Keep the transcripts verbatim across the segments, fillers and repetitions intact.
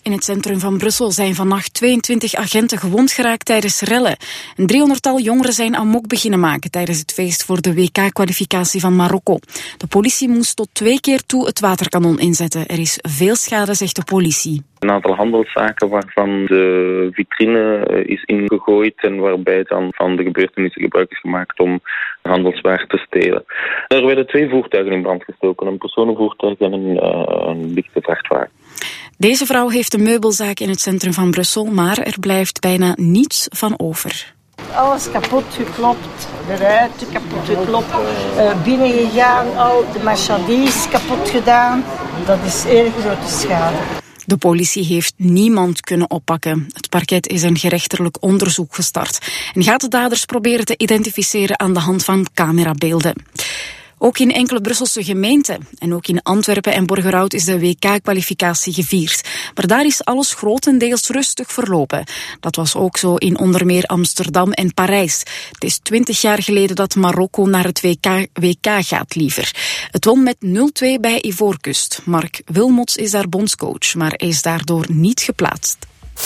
In het centrum van Brussel zijn vannacht tweeëntwintig agenten gewond geraakt tijdens rellen. Een driehonderdtal jongeren zijn amok beginnen maken tijdens het feest voor de W K-kwalificatie van Marokko. De politie moest tot twee keer toe het waterkanon inzetten. Er is veel schade, zegt de politie. Een aantal handelszaken waarvan de vitrine is ingegooid en waarbij dan van de gebeurtenissen gebruik is gemaakt om handelswaar te stelen. Er werden twee voertuigen in brand gestoken, een personenvoertuig en een, uh, een lichte vrachtwagen. Deze vrouw heeft een meubelzaak in het centrum van Brussel, maar er blijft bijna niets van over. Alles kapot geklopt, de ruiten kapot geklopt, uh, binnengegaan, al de marchandise kapot gedaan. Dat is erg grote schade. De politie heeft niemand kunnen oppakken. Het parket is een gerechtelijk onderzoek gestart en gaat de daders proberen te identificeren aan de hand van camerabeelden. Ook in enkele Brusselse gemeenten en ook in Antwerpen en Borgerhout is de W K-kwalificatie gevierd. Maar daar is alles grotendeels rustig verlopen. Dat was ook zo in onder meer Amsterdam en Parijs. Het is twintig jaar geleden dat Marokko naar het W K, W K gaat liever. Het won met nul twee bij Ivoorkust. Mark Wilmots is daar bondscoach, maar hij is daardoor niet geplaatst.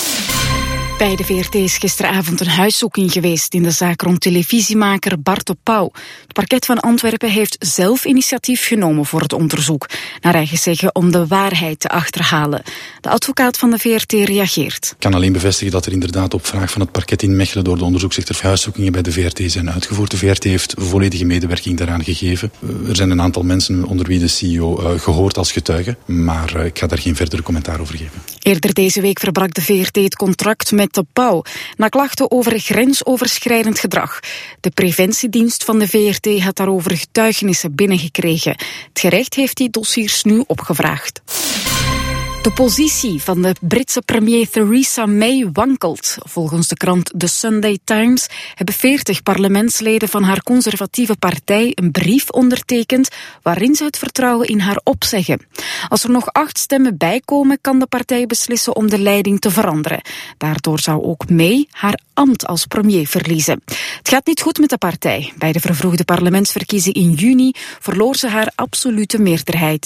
Bij de V R T is gisteravond een huiszoeking geweest in de zaak rond televisiemaker Bart de Pauw. Het parket van Antwerpen heeft zelf initiatief genomen voor het onderzoek, naar eigen zeggen om de waarheid te achterhalen. De advocaat van de V R T reageert. Ik kan alleen bevestigen dat er inderdaad op vraag van het parket in Mechelen door de onderzoeksrechter huiszoekingen bij de V R T zijn uitgevoerd. De V R T heeft volledige medewerking daaraan gegeven. Er zijn een aantal mensen onder wie de C E O uh, gehoord als getuigen, maar uh, ik ga daar geen verdere commentaar over geven. Eerder deze week verbrak de V R T het contract met de Pauw na klachten over grensoverschrijdend gedrag. De preventiedienst van de V R T had daarover getuigenissen binnengekregen. Het gerecht heeft die dossiers nu opgevraagd. De positie van de Britse premier Theresa May wankelt. Volgens de krant The Sunday Times hebben veertig parlementsleden van haar conservatieve partij een brief ondertekend waarin ze het vertrouwen in haar opzeggen. Als er nog acht stemmen bijkomen, kan de partij beslissen om de leiding te veranderen. Daardoor zou ook May haar ambt als premier verliezen. Het gaat niet goed met de partij. Bij de vervroegde parlementsverkiezing in juni verloor ze haar absolute meerderheid.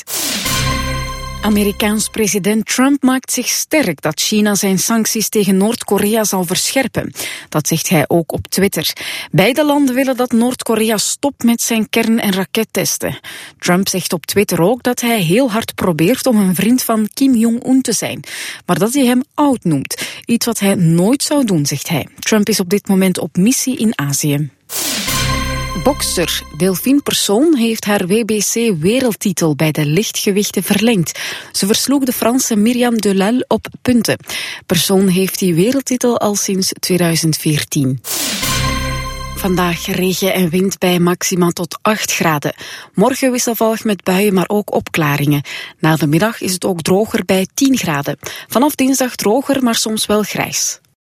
Amerikaans president Trump maakt zich sterk dat China zijn sancties tegen Noord-Korea zal verscherpen. Dat zegt hij ook op Twitter. Beide landen willen dat Noord-Korea stopt met zijn kern- en rakettesten. Trump zegt op Twitter ook dat hij heel hard probeert om een vriend van Kim Jong-un te zijn, maar dat hij hem oud noemt. Iets wat hij nooit zou doen, zegt hij. Trump is op dit moment op missie in Azië. Bokster Delphine Persoon heeft haar W B C-wereldtitel bij de lichtgewichten verlengd. Ze versloeg de Franse Myriam Delal op punten. Persoon heeft die wereldtitel al sinds tweeduizend veertien. Vandaag regen en wind bij maxima tot acht graden. Morgen wisselvallig met buien, maar ook opklaringen. Na de middag is het ook droger bij tien graden. Vanaf dinsdag droger, maar soms wel grijs.